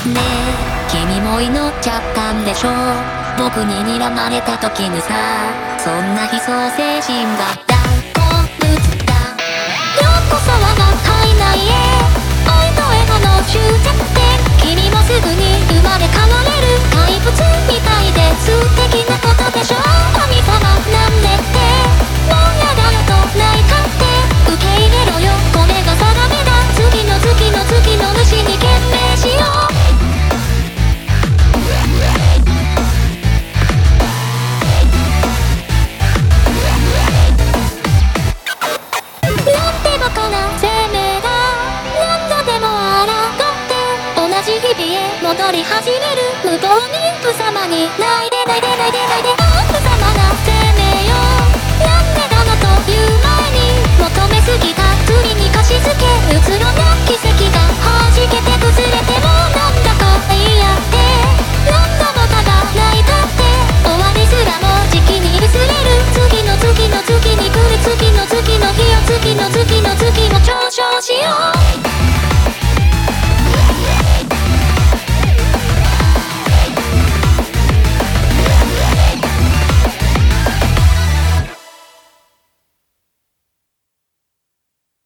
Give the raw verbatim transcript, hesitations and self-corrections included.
ねえ君も祈っちゃったんでしょ。僕に睨まれた時にさ、そんな悲壮精神がダウンぶつったようこそ我が体内へ愛と笑顔の終着点。君もすぐに生まれ変われる怪物みたいで素敵なことでしょ。神様なんでってもうやだよとないかって受け入れろよ、これが定めだ。次の次の次の虫に懸命しよう。なんてバカな生命だ。何度でも抗って同じ日々へ戻り始める無謀妊婦様にないでないでないでないで。無様な生命よ、なんでだのという前に求めすぎた罪に貸し付けうつろな奇跡が始まる。